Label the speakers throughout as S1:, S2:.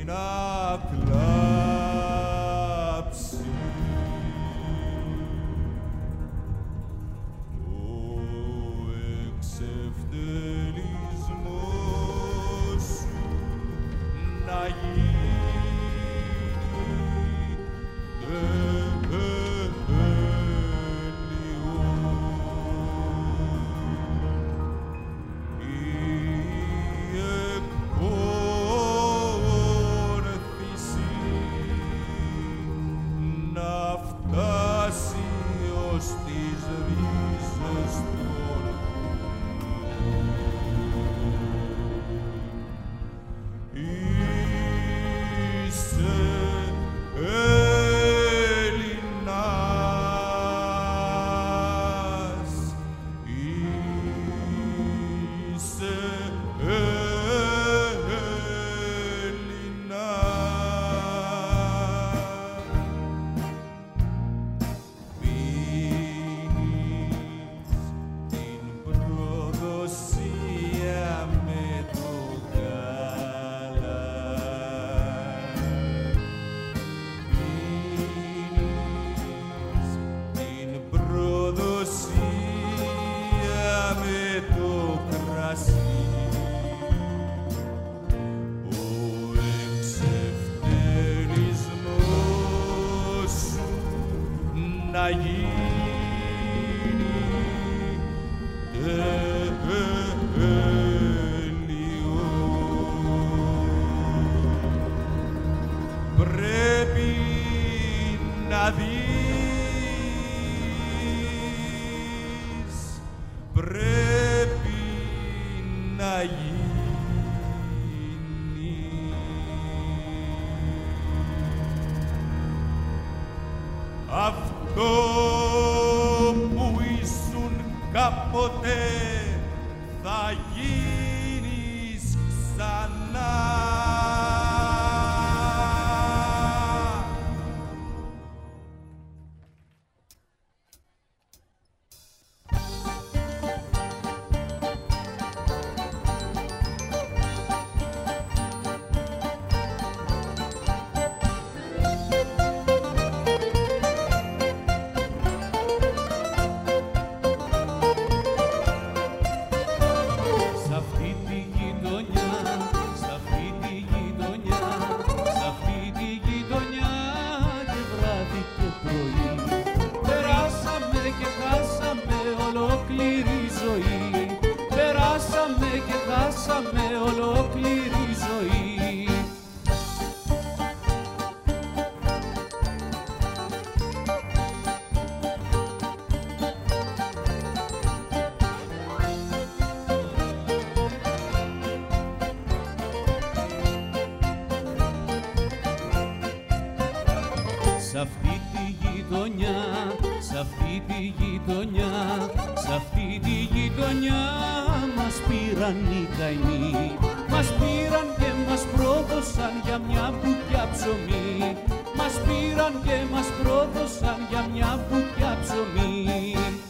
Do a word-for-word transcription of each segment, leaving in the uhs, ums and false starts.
S1: να κλάψει. Ο εξευτελισμός σου να γίνει να γίνει τέλειο. Πρέπει να δεις, πρέπει να γίνει. Αυτό που ήσουν κάποτε θα γίνεις ξανά.
S2: Σ' αυτή τη γειτονιά, σ' αυτή τη γειτονιά, σ' αυτή τη γειτονιά μας πήραν οι καημοί. Μας πήραν και μας πρόδωσαν για μια μπουκιά ψωμί. Μας πήραν και μας πρόδωσαν για μια μπουκιά ψωμί.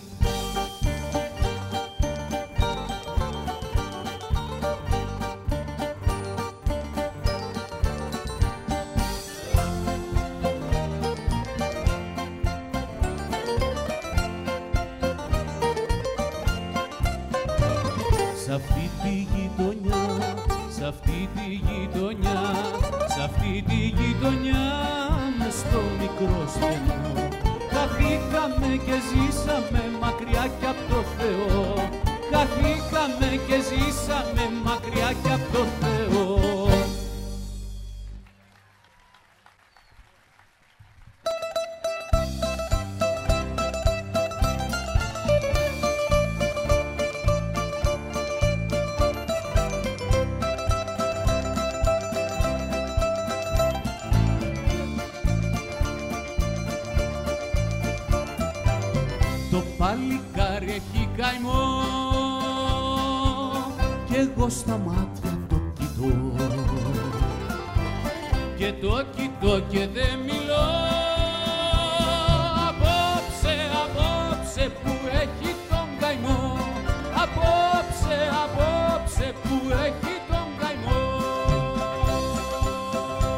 S2: Σ' αυτή τη γειτονιά, σ' αυτή τη γειτονιά, σ' αυτή τη γειτονιά μες στο μικρό στενό χαθήκαμε και ζήσαμε μακριά κι απ' το Θεό. Χαθήκαμε και ζήσαμε μακριά κι απ' το Θεό. Το παλικάρι έχει καημό κι εγώ στα μάτια το κοιτώ και το κοιτώ και δεν μιλώ. Απόψε, απόψε που έχει τον καημό, απόψε, απόψε που έχει τον καημό.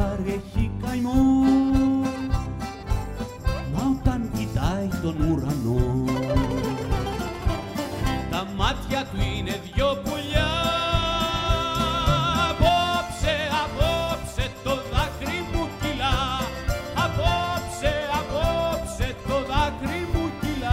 S2: ζευγάρι έχει καημό, μα όταν κοιτάει τον ουρανό, τα μάτια του είναι δυο πουλιά. Απόψε, απόψε το δάκρυ μου κυλά, απόψε, απόψε το δάκρυ μου κυλά.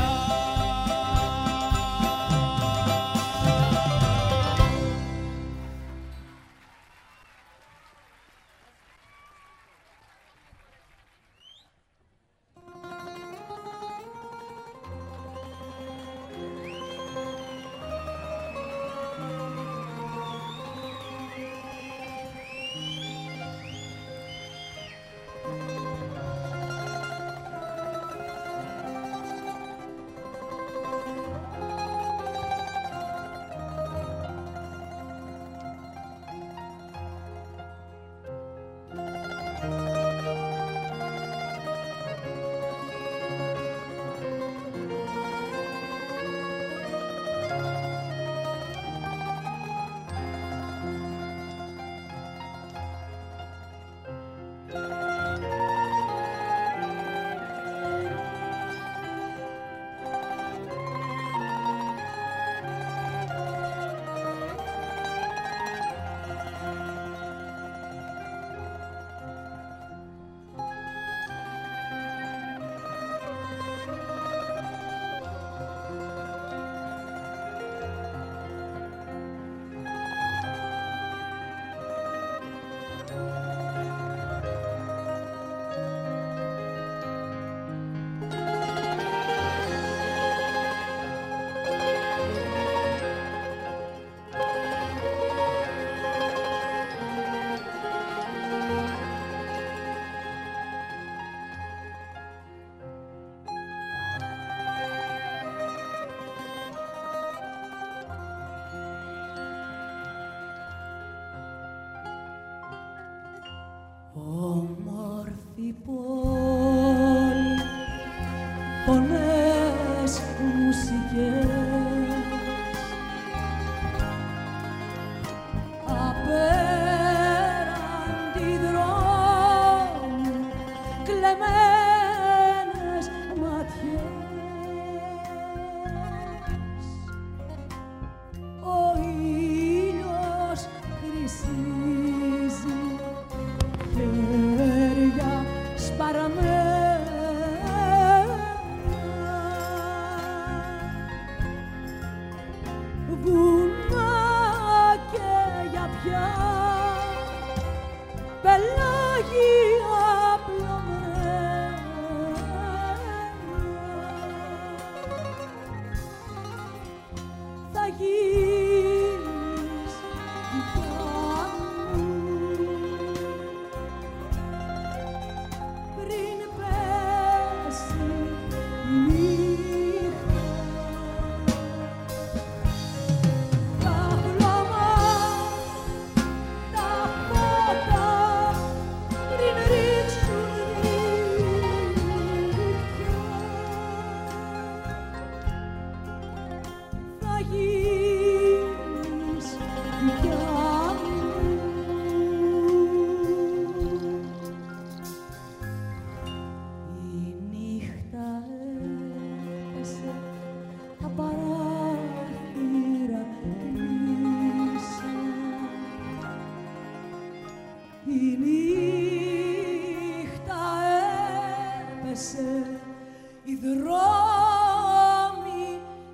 S3: Όμορφη πόλη, φωνές, μουσικές, απέραντι δρόμου, κλεμμένες ματιές. Ο ήλιος χρυσίζει, χέρια σπαραμένα, βουνά και γιαπιά, πελάγια απλωμένα. Θα γίνεις δικιά μου πριν πέσει η νύχτα. Τα χρώμα, τα φώτα πριν ρίξουν νύχτα. Θα γίνεις δικιά μου. Η νύχτα έπεσε, τα παράθυρα κλείσαν. Η νύχτα έπεσε, οι δρόμοι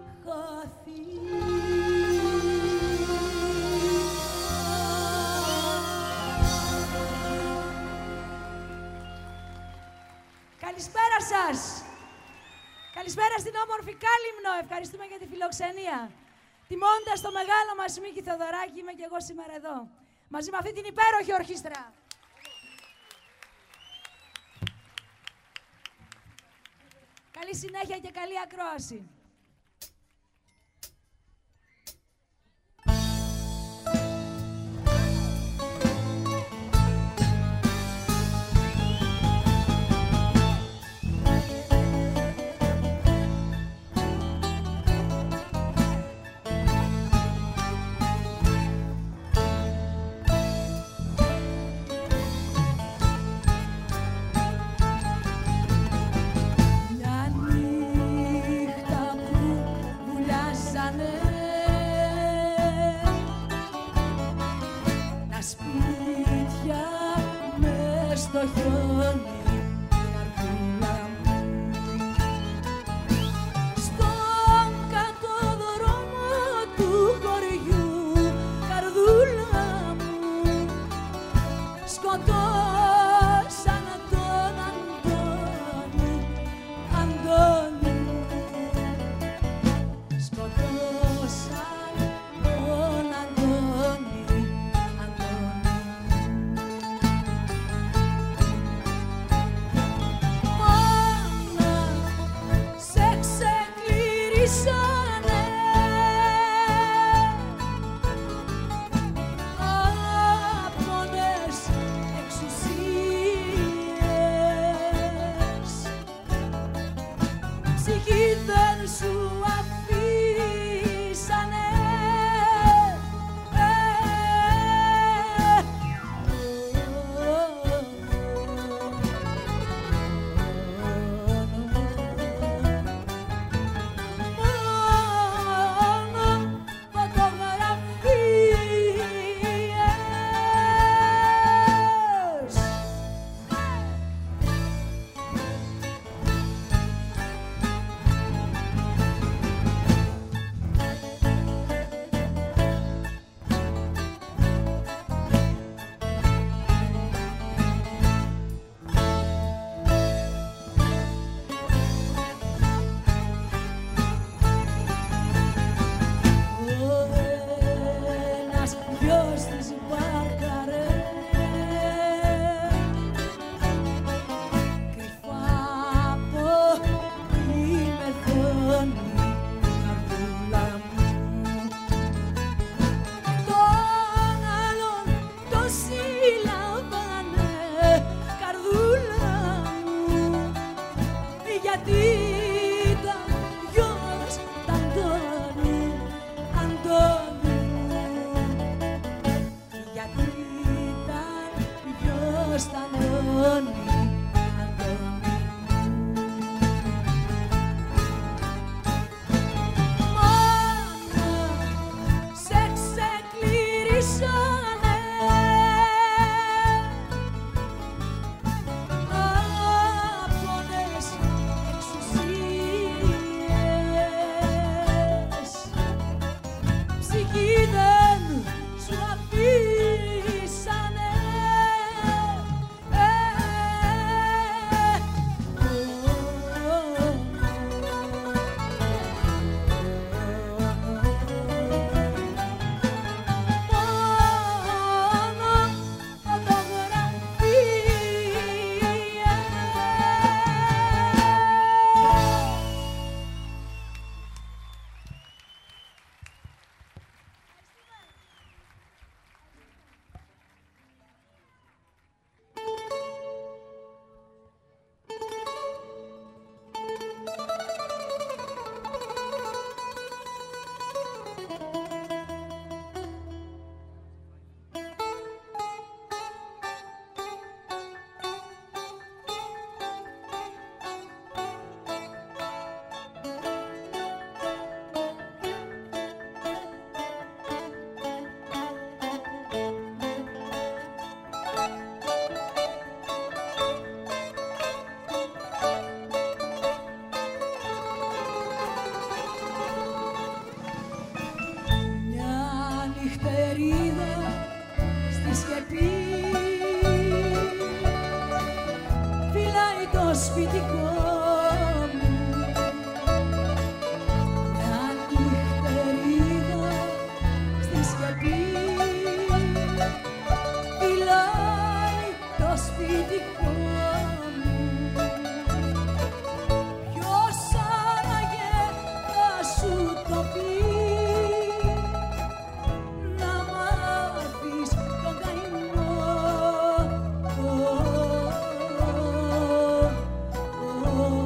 S3: χαθήκαν. Καλησπέρα σας. Καλησπέρα στην όμορφη Κάλυμνο. Ευχαριστούμε για τη φιλοξενία. Τιμώντας το μεγάλο μας Μίκη Θοδωράκη, είμαι και εγώ σήμερα εδώ. Μαζί με αυτή την υπέροχη ορχήστρα. Καλή συνέχεια και καλή ακρόαση. χιόνι, καρδούλα μου. Στον κάτω δρόμο του χωριού, καρδούλα μου, σκοτώσαν τον Αντώνη, Αντώνη μου. Σκοτώσαν τον Αντώνη, Αντώνη μου. Μάνα, σε ξεκληρίσανε άπονες εξουσίες. Ψυχή δεν σου αφήσανε. Μόνο φωτογραφίες. Ένας γιος της μπάρκαρε κρυφά από τη μεθόνη, καρδούλα μου. Τον άλλον τον σύλλαβανε, καρδούλα μου, γιατί ήταν γιος τ' Αντώνη, Αντώνη μου. Γιατί ήταν γιος τ' Αντώνη, Αντώνη μου. Μάνα, σε ξεκληρίσανε άπονες εξουσίες. Ψυχή δεν σου αφήσανε. Oh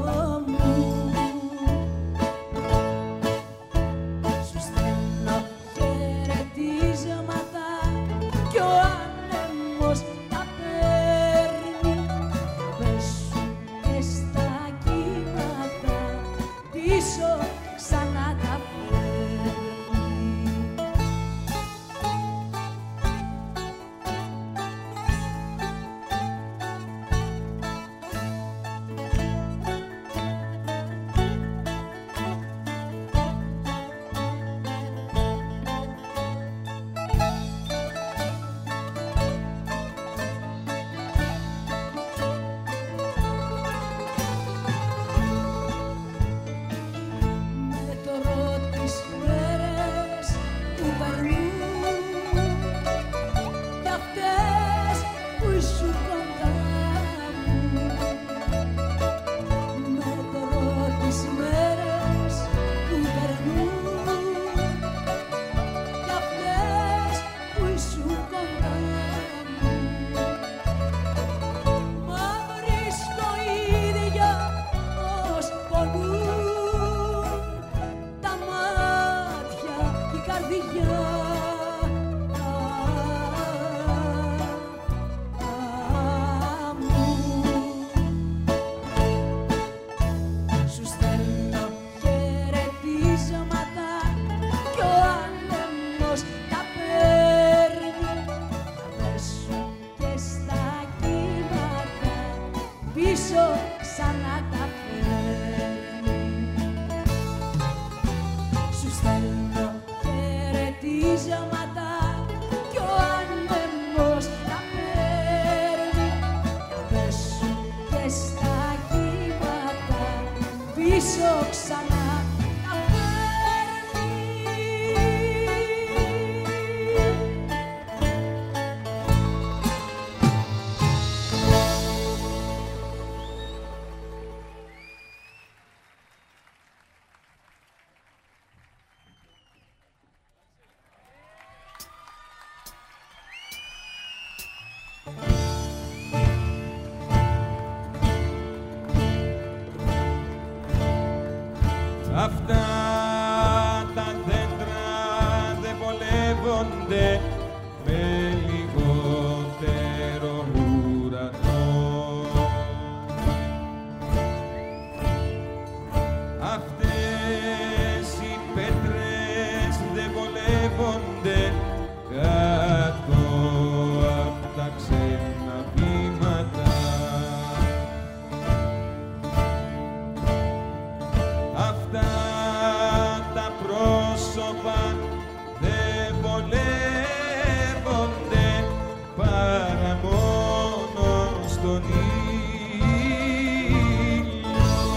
S3: πίσω ξανά τα φέρνει. Σου στέλνω χαιρετίσματα κι ο άνεμος τα παίρνει. Πες σου και στα κύματα πίσω ξανά τα φέρνει.
S1: Αυτά τα δέντρα δεν βολεύονται με λιγότερο ουρανό. Αυτές οι πέτρες δεν βολεύονται κάτω απ' τα ξένα βήματα. Αυτά τα πρόσωπα δεν βολεύονται παρά μόνο στον ήλιο.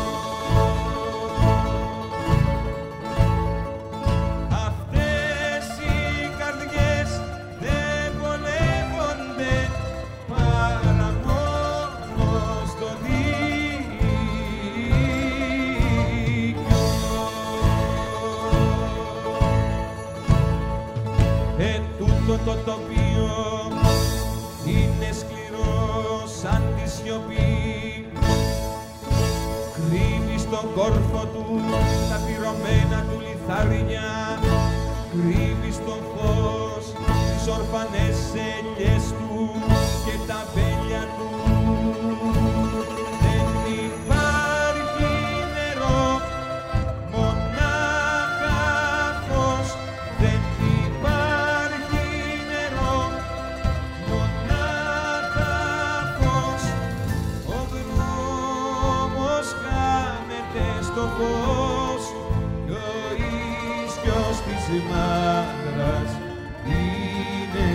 S1: Αυτές οι καρδιές δεν βολεύονται παρά μόνο στον ήλιο. Ε, τούτο το τοπίο είναι σκληρό σαν τη σιωπή. Κρύβει στον κόρφο του τα πυρωμένα του λιθάρια. Κρύβει στο φως τις ορφανές ελιές του και τα βέλια του. Δεν υπάρχει νερό, μονάχα φως. Δεν υπάρχει νερό, μονάχα φως. Ο δρόμος χάνεται στο φως κι ο ίσκιος της μάντρας είναι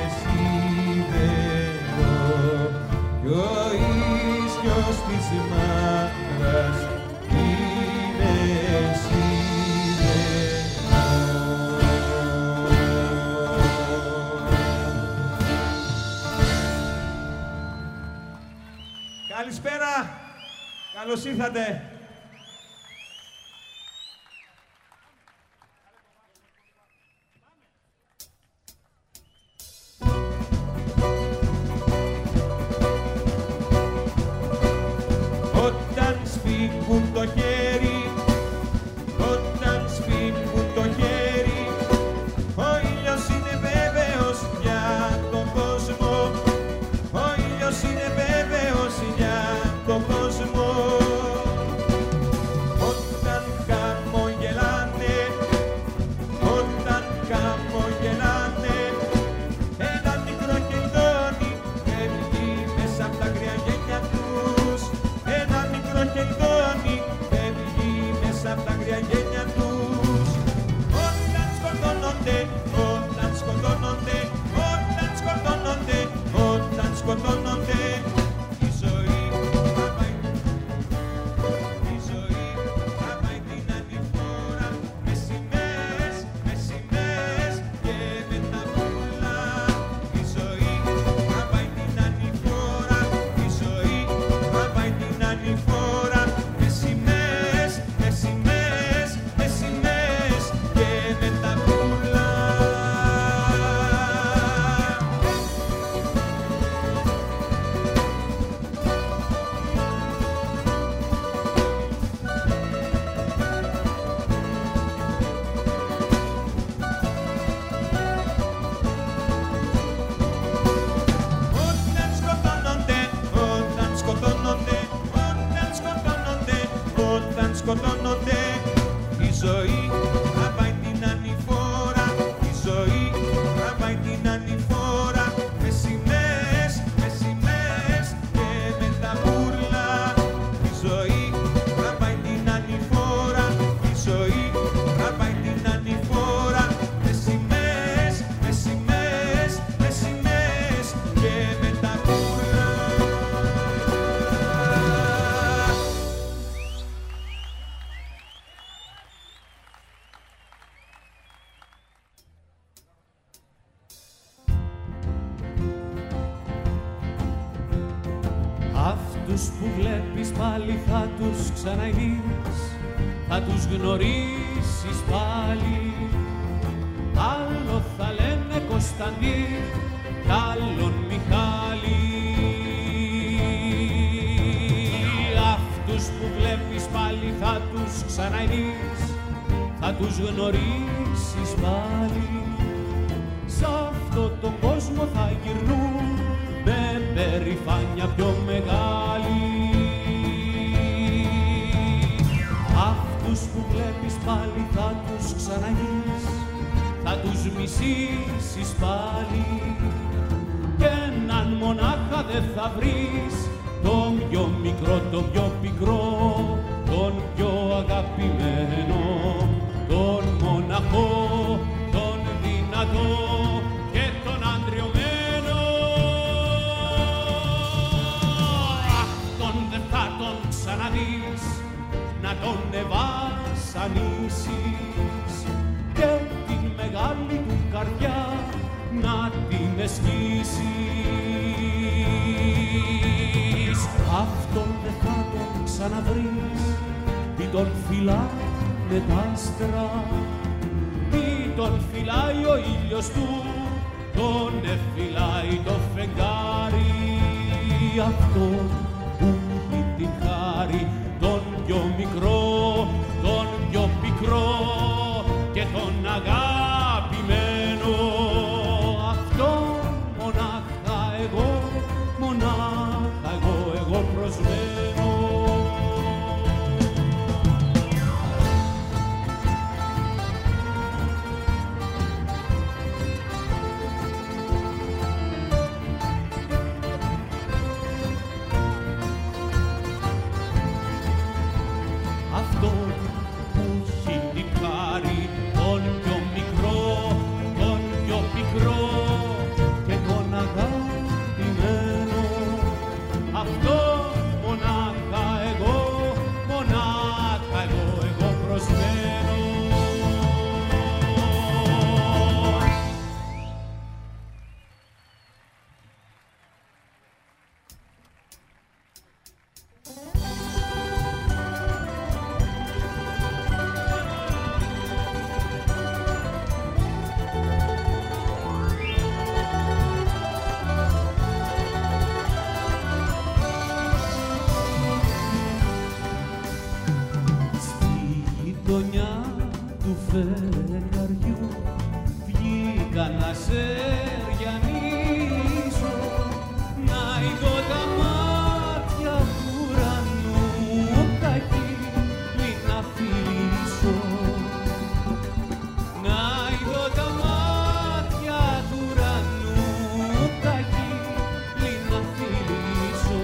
S1: σίδερο. Κι ο ίσκιος της μάντρας είναι Καλησπέρα, καλώς ήρθατε. Όταν σφίγγουν το χέρι, όταν σφίγγουν το χέρι, ο ήλιος είναι βέβαιος για τον κόσμο. Ο ήλιος είναι βέβαιος για τον κόσμο. Όταν χαμογελάνε, όταν χαμογελάνε, ένα μικρό χελιδόνι φεύγει μέσα απ' τα αγρία γένια τους. Ένα μικρό χελιδόνι φεύγει μέσα απ' τα αγρία γένια τους. Όταν σκοτώνονται, όταν σκοτώνονται, όταν σκοτώνονται, όταν σκοτώνονται, η ζωή θα πάει, η ζωή θα πάει την ανηφόρα με σημαίες, με σημαίες και με τα πουλά. Η ζωή θα πάει την ανηφόρα, η ζωή θα πάει την ανηφόρα με σημαίες, με σημαίες, με σημαίες και με τα πουλά. Όταν σκοτώνονται, όταν σκοτώνονται, όταν σκοτώνονται, όταν σκοτώνονται, η ζωή θα πάει την ανηφόρα, η ζωή θα πάει την ανηφόρα με σημαίες, με σημαίες και με τα μπούρλα.
S2: Αυτούς που βλέπεις πάλι θα τους ξαναειδείς, θα τους γνωρίσεις πάλι. Άλλο θα λένε Κωνσταντή, κι άλλον Μιχάλη. Αυτούς που βλέπεις πάλι θα τους ξαναειδείς, θα τους γνωρίσεις πάλι. Σ' αυτό το κόσμο θα γυρνούν με περηφάνεια πιο μεγάλη. Αυτούς που βλέπεις πάλι θα τους ξαναγείς, θα τους μισήσεις πάλι. Κι έναν μονάχα δεν θα βρεις, τον πιο μικρό, τον πιο πικρό, τον πιο αγαπημένο, τον μοναχό, τον δυνατό και τον αντριωμένο. Αυτόν δεν θα τον ξαναδείς, να τον ευασανίσεις και την μεγάλη του καρδιά να την αισθήσεις. Αυτόν δεν θα τον ξαναβρεις, τι τον φυλάνε τα άστρα, τι τον φυλάει ο ήλιος του, τον εφυλάει το φεγγάρι. Αυτόν που έχει την χάρη, τον πιο μικρό, τον πιο πικρό και τον αγαπημένο. Αυτόν μονάχα εγώ, μονάχα εγώ, εγώ προσμένω. Αυτόν που έχει την χάρη, τον πιο μικρό, τον πιο πικρό και τον αγαπημένο. Αυτόν μονάχα εγώ, μονάχα εγώ, εγώ προσμένω. Του φεγγαριού βγήκα να σε ριανίσω, να είδω τα μάτια του ουρανού, τα χείλη να φιλήσω. Να είδω τα μάτια του ουρανού, τα χείλη να φιλήσω.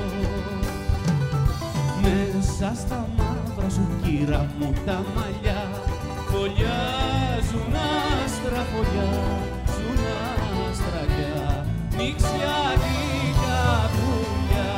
S2: Μέσα στα μαύρα σου κύρα μου τα μαλλιά φωλιάζουν άστρα, φωλιάζουν άστραγια, νηξιάτικα πουλιά.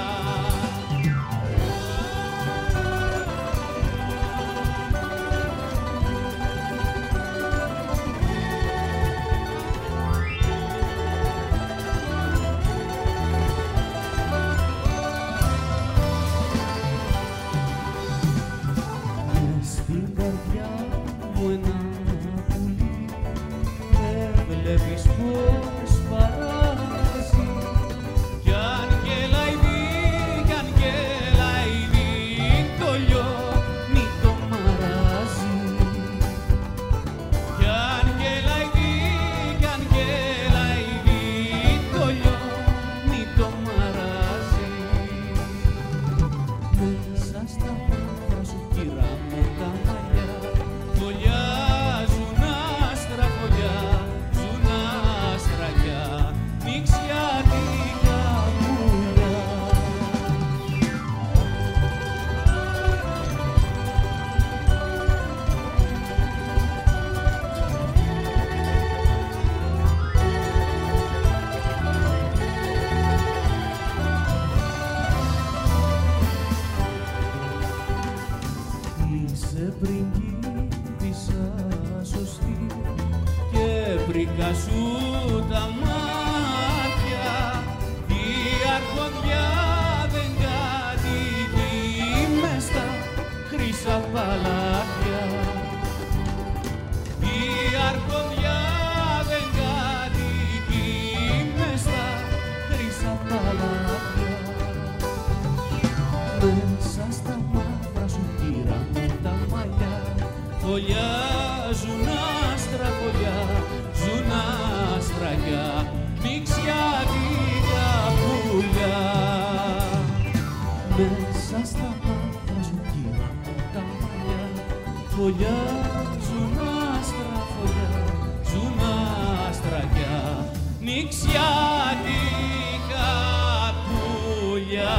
S2: Μες στην καρδιά μου ένα πουλί, δεν βλέπεις πως παράζει. Κι αν γελάει, κι αν γελάει, το λιώνει το μαράζει. Κι αν γελάει, κι αν γελάει, το λιώνει το μαράζει. Μέσα στα μάτια σου κύρα μου τα μαλλιά φωλιάζουν άστρα, φωλιάζουν άστραγια, νηξιάτικα πουλιά. Είσαι πριγκίπισσα σωστή και βρήκα σου τα μάτια, η αρχοντιά δεν Μέσα στα μαύρα σου κύρα μου τα μαλλιά φωλιάζουν άστρα, φωλιάζουν άστραγιά, νηξιάτικα πουλιά. Μέσα στα μαύρα σου κύρα μου τα μαλλιά φωλιάζουν άστρα, φωλιάζουν άστραγιά, νηξιάτικα πουλιά.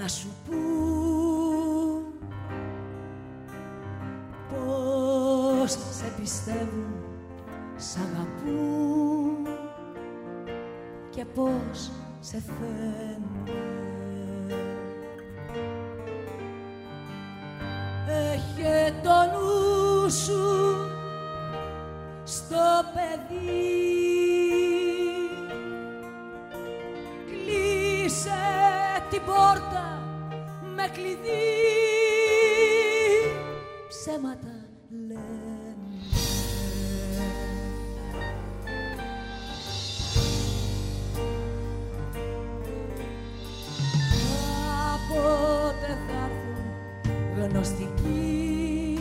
S3: να σου πούν πως σε πιστεύουν, σ' αγαπούν και πως σε θέλουν. Έχε το νου σου στο παιδί, κλείσε την πόρτα με κλειδί, ψέματα λένε. Κάποτε θα έρθουν γνωστικοί,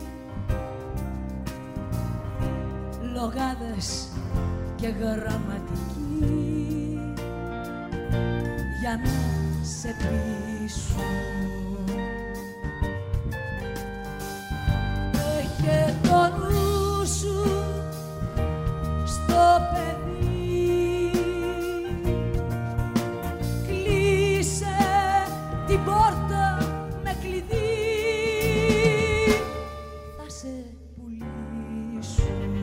S3: λογάδες και γραμματικοί, για να σε πείσουν. Έχε το νου σου στο παιδί, κλείσε την πόρτα με κλειδί, θα σε πουλήσουν.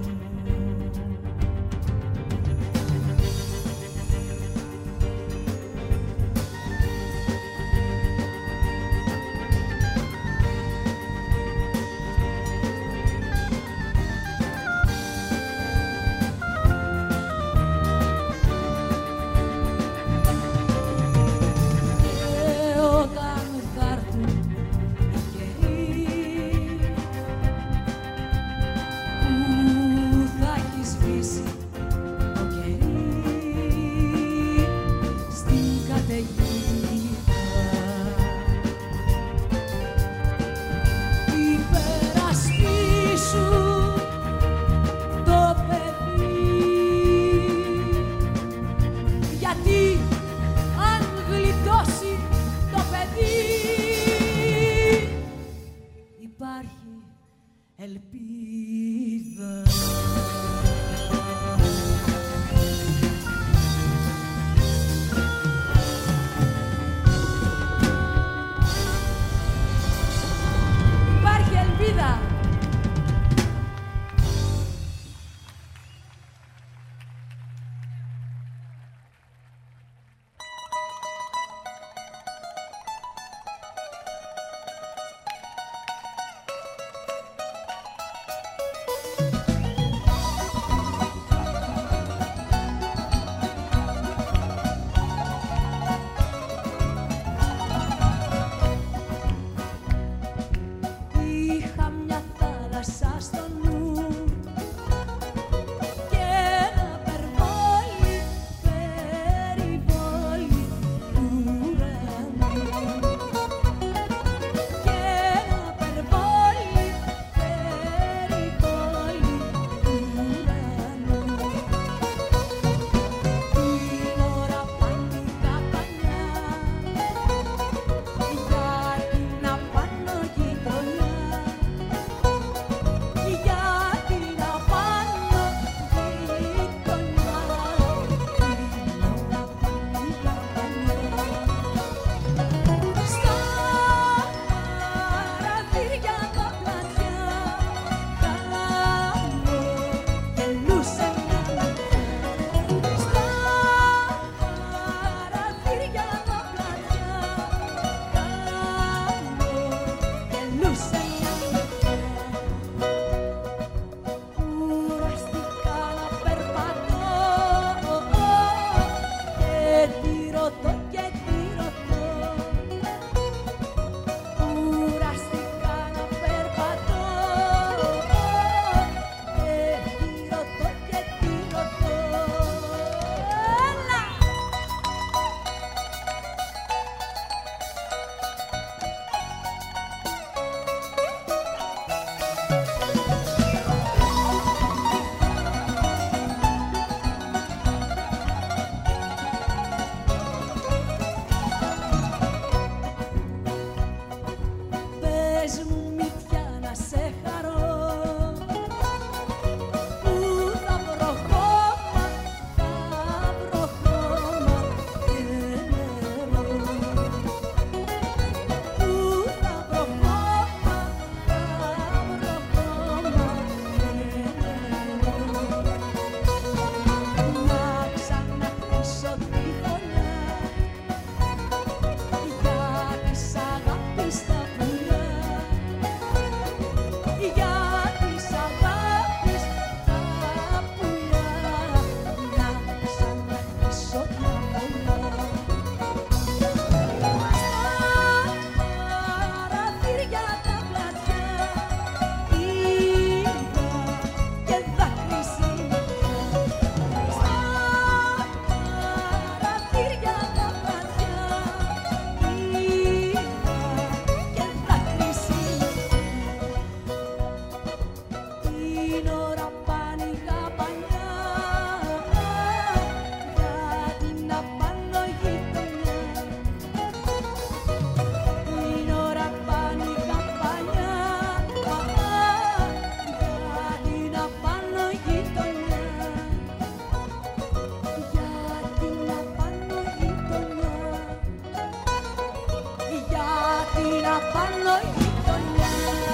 S3: παραπάνω γειτονιά.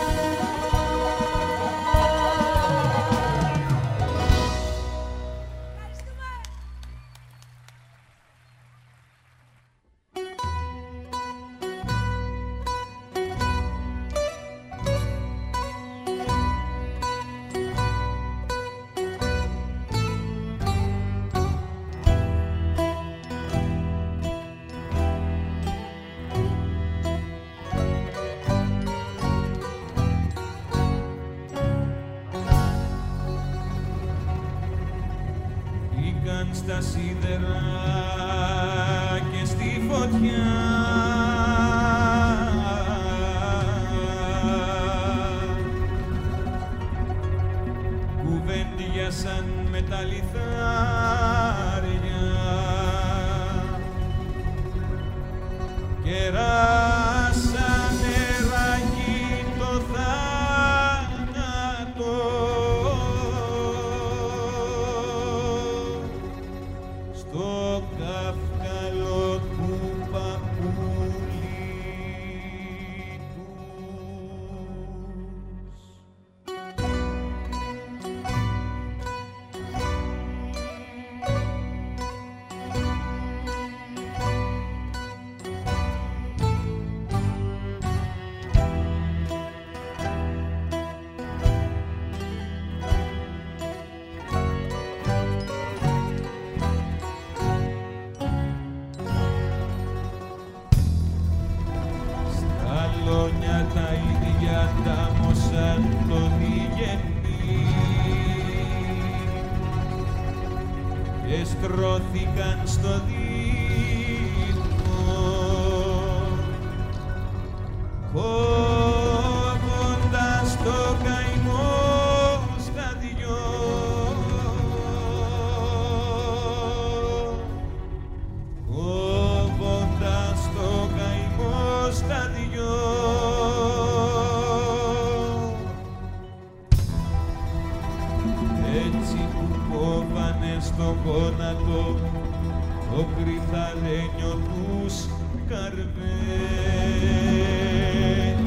S1: Στα σίδερα και στη φωτιά κουβέντιασαν με τα λιθάρια κεράσανε ραγί το θάνατο στο καυκαλό του παππούλι τους. Λόγια τα ίδια τάμωσαν το διγενή και στρώθηκαν στο δίκτυο κόβοντας το καημό στα δυο. Κόβοντας το καημό στα δυο. Έτσι που κόβανε στο γόνατο το κρυθαρένιο τους καρβέλι.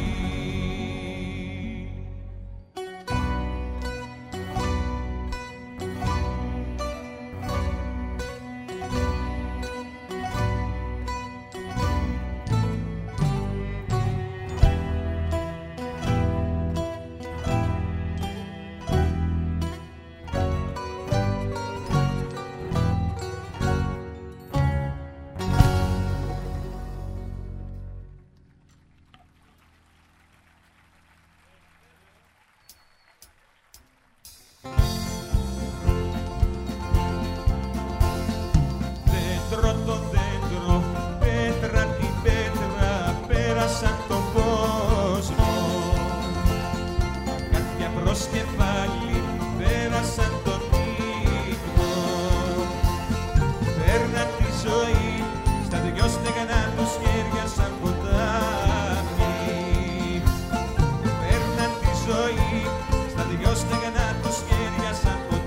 S1: Δέντρο το δέντρο, πέτρα την πέτρα, πέρασαν τον κόσμο. Κάποια προς κεφάλι, πέρασαν τον ύπνο. Παίρναν τη ζωή, στα δυο στεγανά τους χέρια σαν ποτάμι. Παίρναν τη ζωή, στα δυο στεγανά τους χέρια σαν ποτάμι.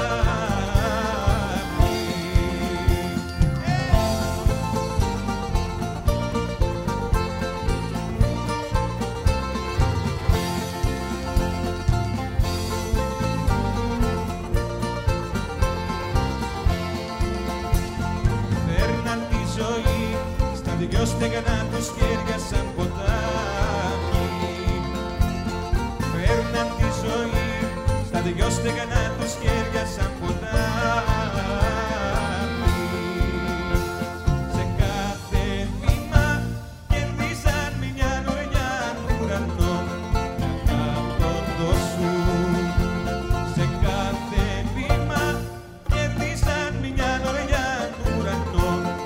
S1: Δυο στεγανά τους χέρια σαν ποτάμι. Παίρναν τη ζωή στα δυο στεγανά τους χέρια σαν ποτάμι. Σε κάθε βήμα κερδίσαν μια νοηλιά ουρανό από τον δώσου. Σε κάθε βήμα κερδίσαν μια νοηλιά ουρανό.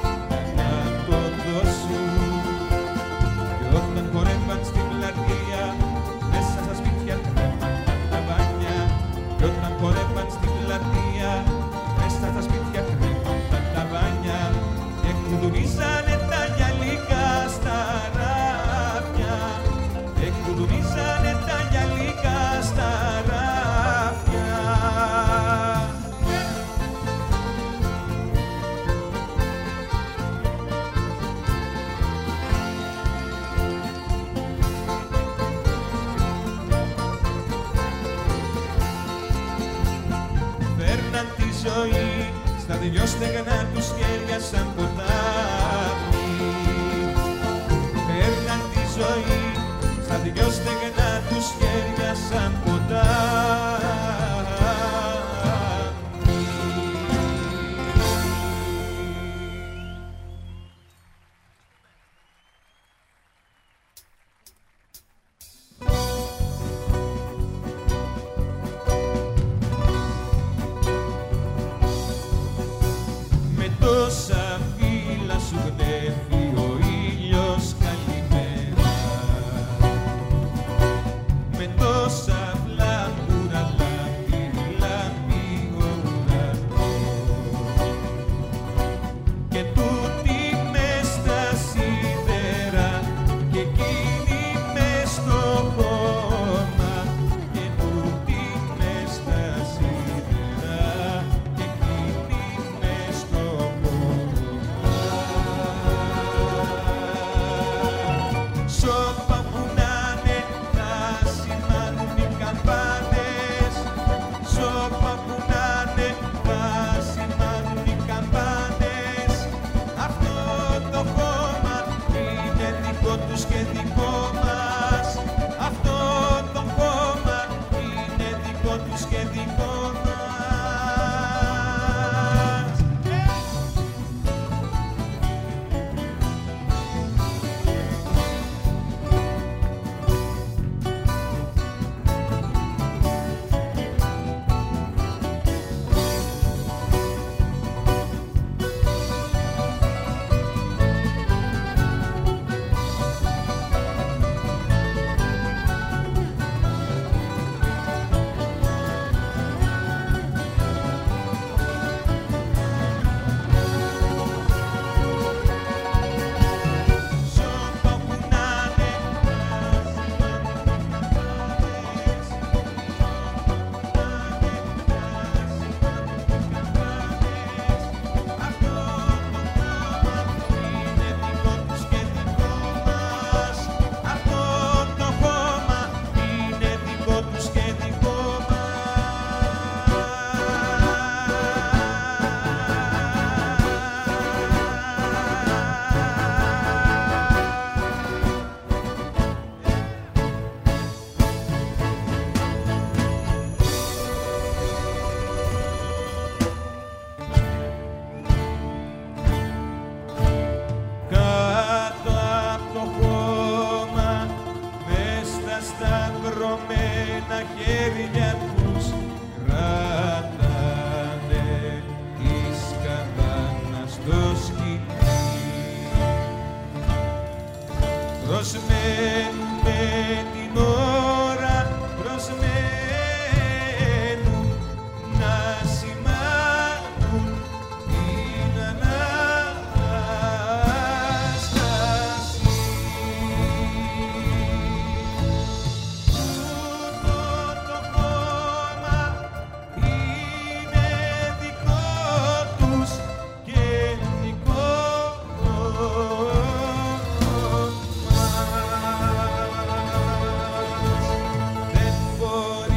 S1: Και όταν χορεύαν στην πλατεία, μέσα στα σπίτια τρέμαν τα μπάνια. Και όταν χορεύαν στην δυο στεγνά τους χέρια σαν ποτάμι παίρναν τη ζωή, στα δυο στεγνά τους χέρια σαν ποτάμι. Τόσα φύλλα σου γνέφει ο ήλιος καλημέρα, με τόσα βλάμπουρα λάμπει, λάμπει ο ουρανός και τούτη μες στα σίδερα και εκείνη μες στο χώμα και τούτη μες στα σίδερα και εκείνη μες στο σώπα που να'ναι θα σημάνουν οι καμπάνες, σώπα που να'ναι θα σημάνουν οι καμπάνες. Αυτό το χώμα είναι δικό τους και δικό μας, αυτό το χώμα είναι δικό τους και δικό μας. Σταυρωμένα χέρια τους κράτανε της καμπάνας στο σκηνή, προσμένουν με την ώρα, προσμένουν να σημάνουν την Ανάσταση. Por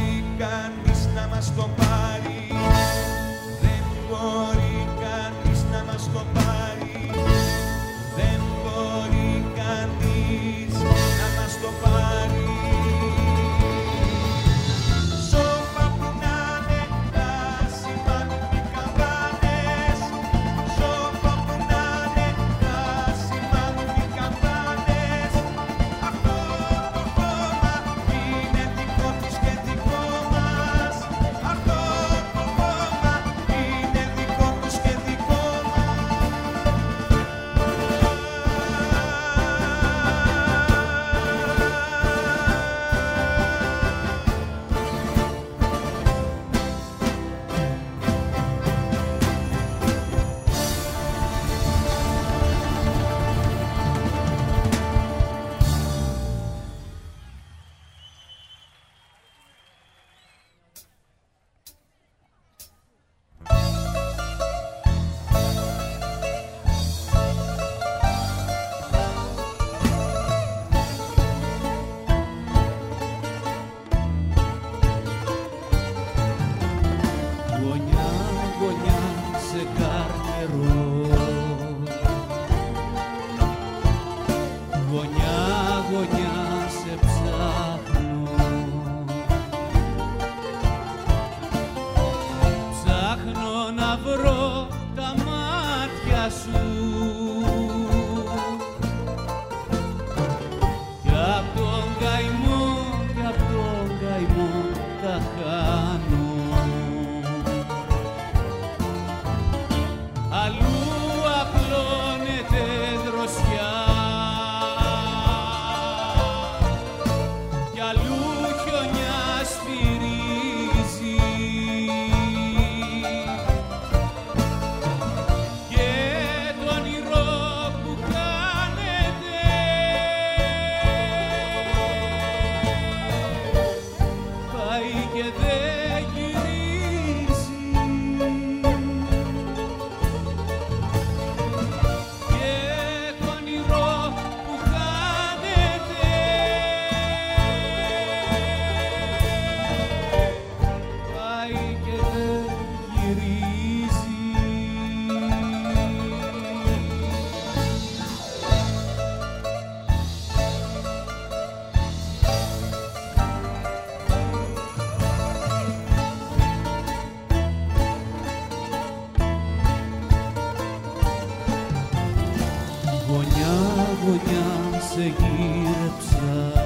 S2: γωνιά σε γύρεψα,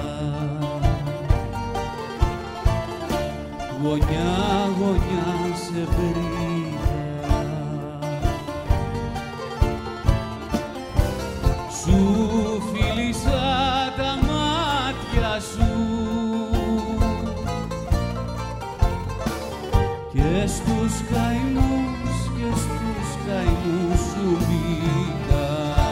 S2: γωνιά, γωνιά σε βρήκα, σου φίλησα τα μάτια σου και στους καημούς και στους καημούς σου μπήκα.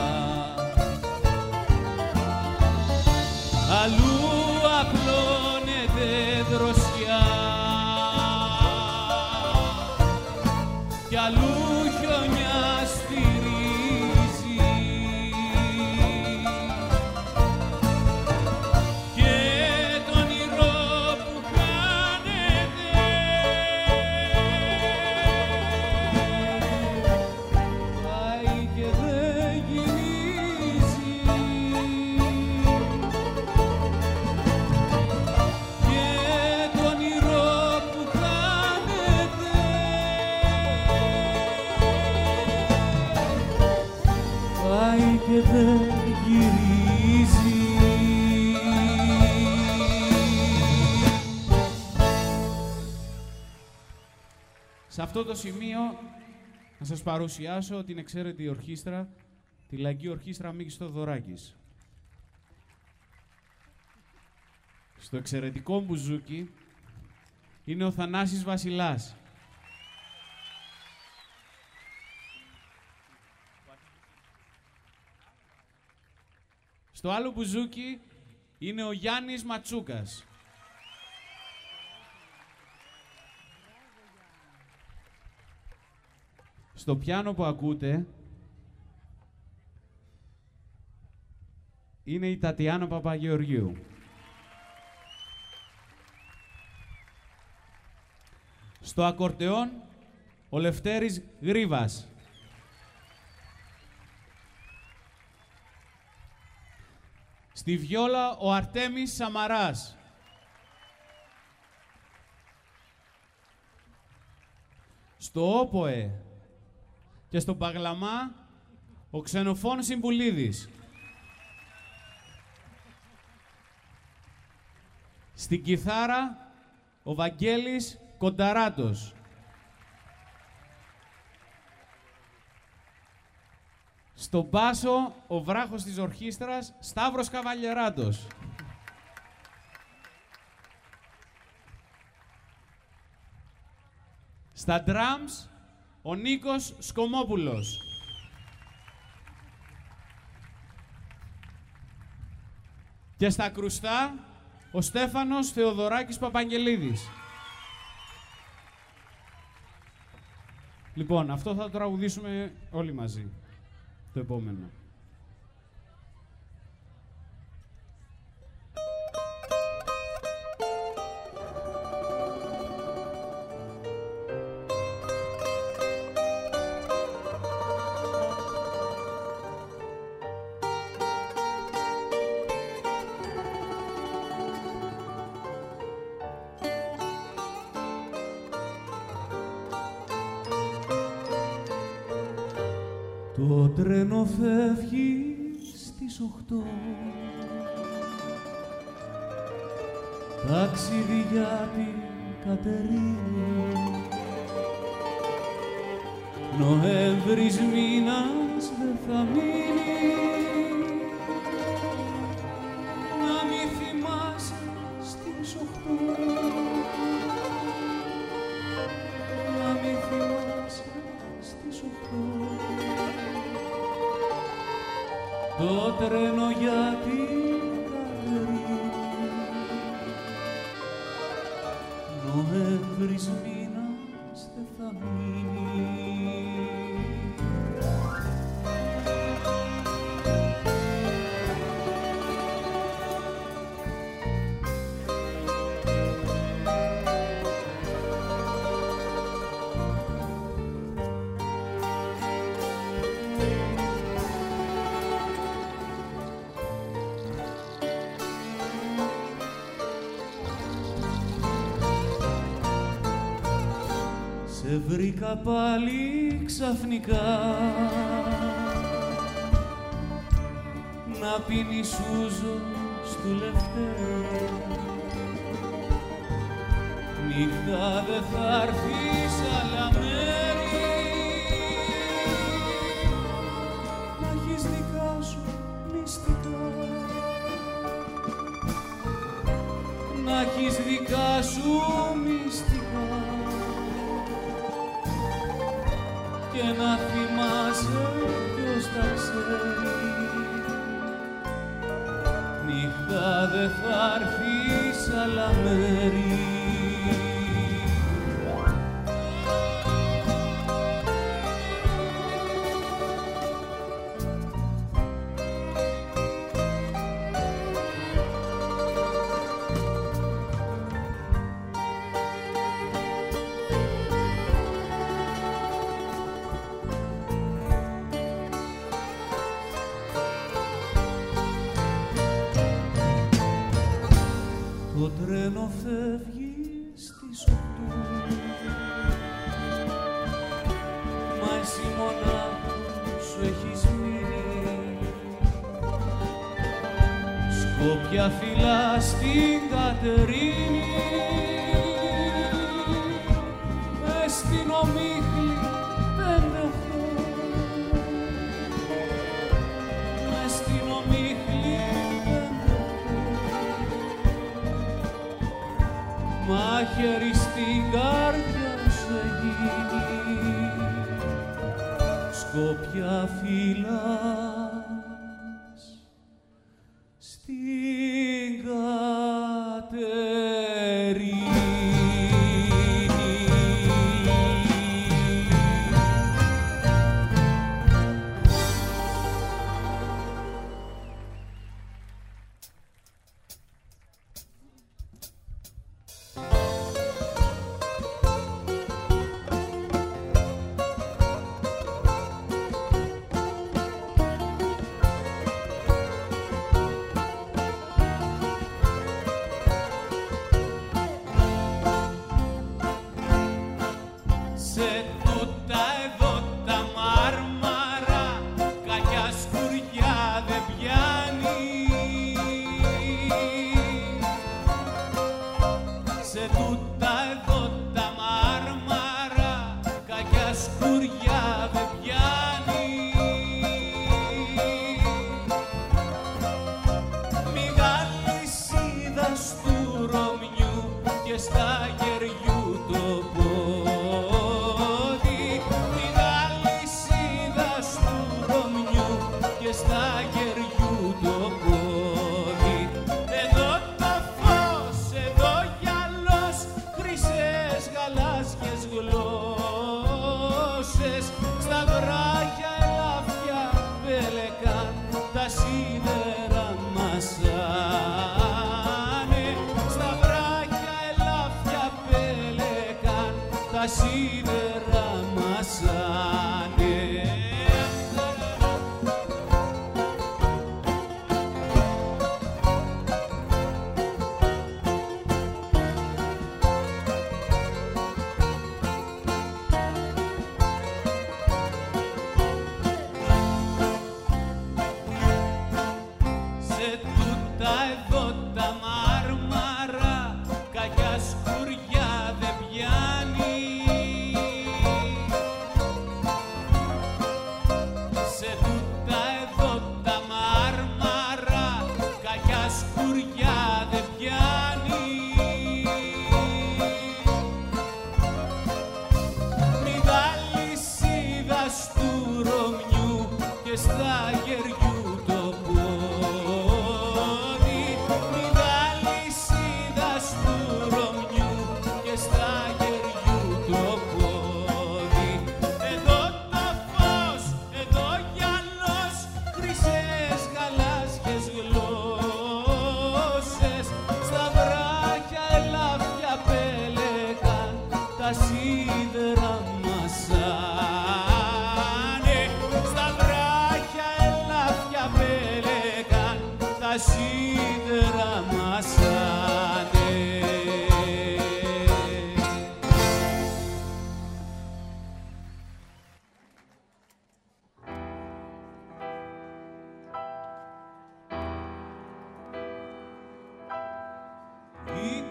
S2: Αλλού απλώνεται δροσιά κι αλλού χιονιά στηρίζει και το όνειρο που χάνεται πάει και δεν γυρίζει και το όνειρο που χάνεται πάει και δεν γυρίζει. Σε αυτό το σημείο να σας παρουσιάσω την εξαίρετη ορχήστρα, τη Λαϊκή Ορχήστρα Μίκης Θοδωράκης. Στο εξαιρετικό μπουζούκι είναι ο Θανάσης Βασιλάς. Στο άλλο μπουζούκι είναι ο Γιάννης Ματσούκας. Στο πιάνο που ακούτε είναι η Τατιάνα Παπαγεωργίου. Στο ακορτεόν ο Λευτέρης Γρίβας. Στη βιόλα ο Αρτέμις Σαμαράς. Στο όποε και στο παγλαμά ο Ξενοφών Συμπουλίδης. Στην κιθάρα ο Βαγγέλης Κονταράτος. Στον μπάσο ο βράχος της ορχήστρας Σταύρος Καβαλιεράτος. Στα drums ο Νίκος Σκομόπουλος. Και στα κρουστά ο Στέφανος Θεοδωράκης Παπαγγελίδης. Λοιπόν, αυτό θα το τραγουδήσουμε όλοι μαζί. Το επόμενο. Το τρένο φεύγει στις οχτώ, ταξίδι για την Κατερίνη. Νοέμβρης μήνας δεν θα μείνει, να μη θυμάσαι στις οχτώ, να μη θυμάσαι στις οχτώ. Το τρένο για την Κατερίνη, Νοέμβρης μήνας δεν θα μείνει. Σε βρήκα πάλι ξαφνικά να πίνει σούζο στου Λευτέρη. Νύχτα δε θα έρθει σ' άλλα μέρη, να έχεις δικά σου μυστικά, να έχεις δικά σου μυστικά και να θυμάσαι ποιος τα ξέρει. Νύχτα δε θα έρθει σ' άλλα μέρη. Το τρένο φεύγει στις οκτώ, μα εσύ μονάχος σου έχεις μείνει. Σκόπια φυλά στην Κατερίνη, μες στην ομίχλη πέντε οχτώ, μες στην ομίχλη μάχαιρη στην καρδιά σου γίνει. Σκόπια φυλάς στην Κατερίνη.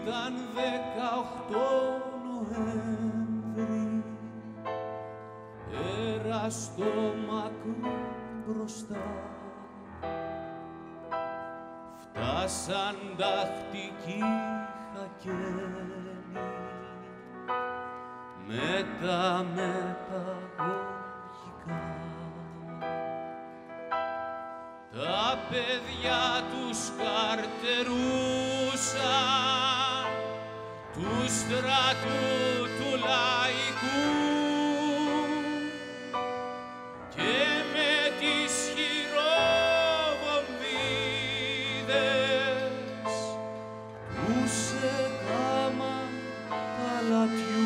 S2: Ήταν δεκαοκτώ Νοέμβρη, έραστο μακρύ μπροστά, φτάσαν τακτικοί χακένοι με τα μεταγωγικά. Τα παιδιά τους καρτερούσαν του στρατού του λαϊκού και με τις χειροβομβίδες τους έκαμαν παλατιού.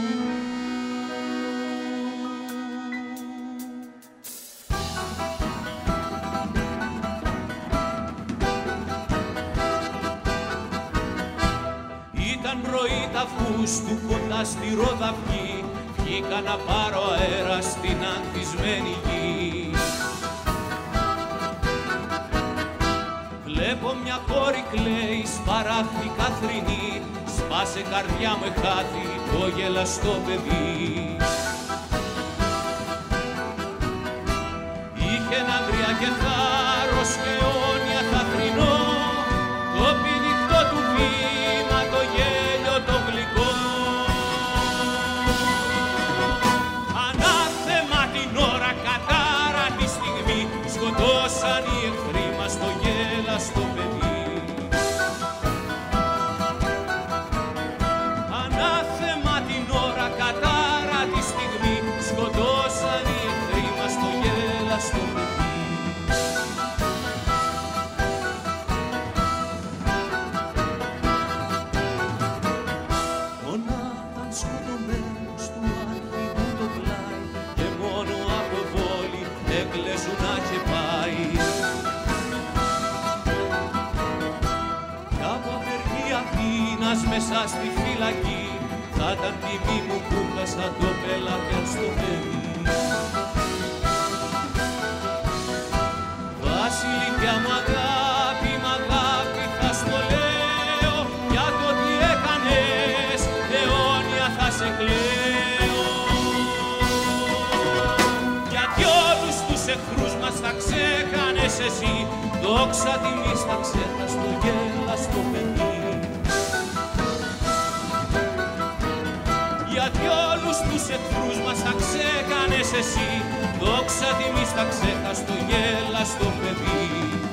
S2: Ήταν πρωί τ' Αυγούστου κοντά στη Ροδαυγή, βγήκα να πάρω αέρα στην ανθισμένη γη. Βλέπω μια κόρη κλαίει, σπαράχτη καθρινή, σπάσε καρδιά μου εχάθη το γελαστό παιδί. Είχε ένα γριά και θάρρος και αιώνια θαθρινό, το πηδηχτό του βήμα, το γέλιο το γλυκό. Ανάθεμα την ώρα, κατάρα τη στιγμή, σκοτώσαν οι εχθροί μας το γέλαστο παιδί. Ανάθεμα την ώρα, κατάρα τη στιγμή, σκοτώσαν οι εχθροί μας το γέλαστο παιδί. Μέσα στη φυλακή θα ήταν τιμή μου που χάσα το πελάτες στο παιδί. Βασιλικιά μ' αγάπη, μ' αγάπη θα στο λέω, για το τι έκανες αιώνια θα σε κλαίω. Γιατί όλους τους εχθρούς μας θα ξέχανες εσύ, δόξα τιμής θα ξέχας το γέλαστο παιδί. Γιατί όλους τους εχθρούς μας θα ξέχανες εσύ, δόξα τιμής θα ξέχας το γέλαστο παιδί.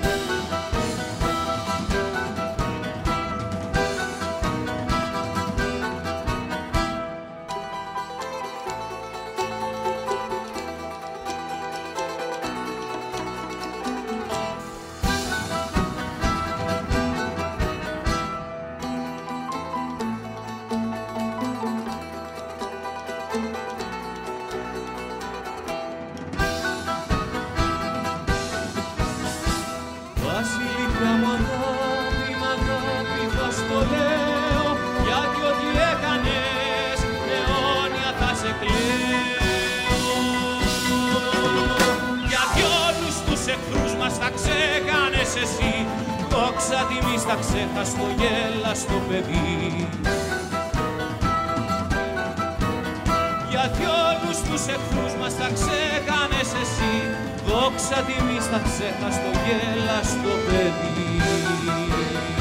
S2: Βασιλικιά μ' αγάπη, μ' αγάπη θα στο λέω, γιατί ό,τι έκανες αιώνια θα σε κλαίω. Γιατί όλους τους εχθρούς μας θα ξέχανες εσύ, δόξα τιμής θα ξέχας το γέλαστο παιδί. Γιατί όλους τους εχθρούς μας θα ξέχανες εσύ, δόξα τιμής θα ξέχας το γέλαστο παιδί.